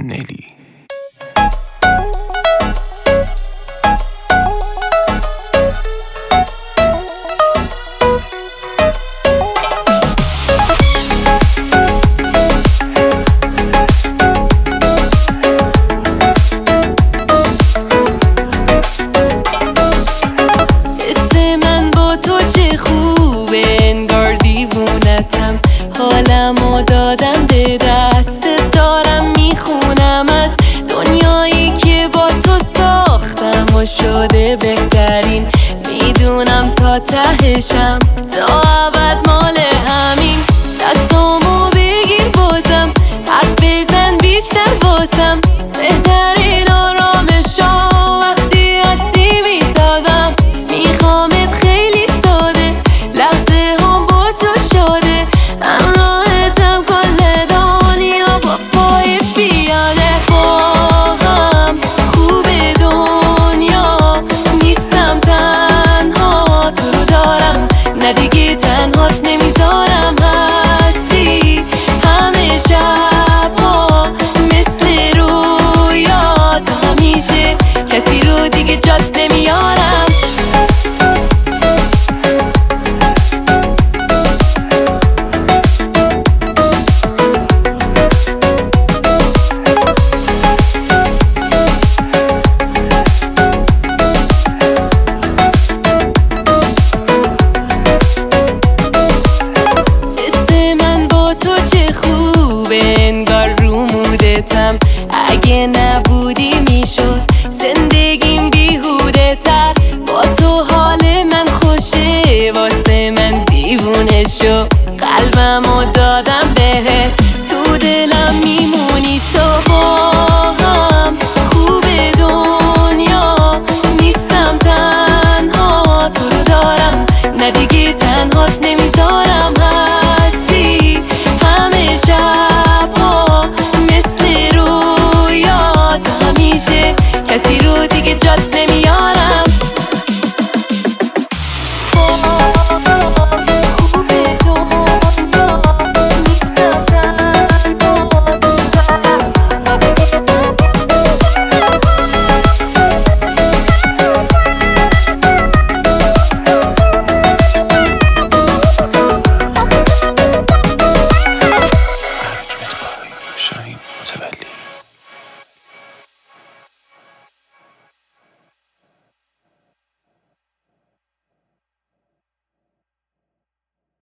نلی. حالمو دادم به دست، دارم میخونم از دنیایی که با تو ساختم و شده بهترین. میدونم تا تهشم تا ابد مال همین. دستامو بگیر بازم، حرف بزن بیشتر واسم. بهترین آرامشا وقتی هستی میسازم. میخوامت خیلی ساده، لحظه هم با تو شاده. همراهتم کل دنیا با پای پیاده. با هم خوب دنیا نیستم، تنها تو رو دارم. نه دیگه تنهات نمیذارم، هستی همه شبها مثل رویا. تا همیشه کسی رو دیگه جات نمیارم. انگار رو مودتم، اگه نبودی میشد زندگیم بیهوده تر. با تو حال من خوشه، واسه من دیوونه شو. قلبمو دادم بهت، تو دلم میمونه.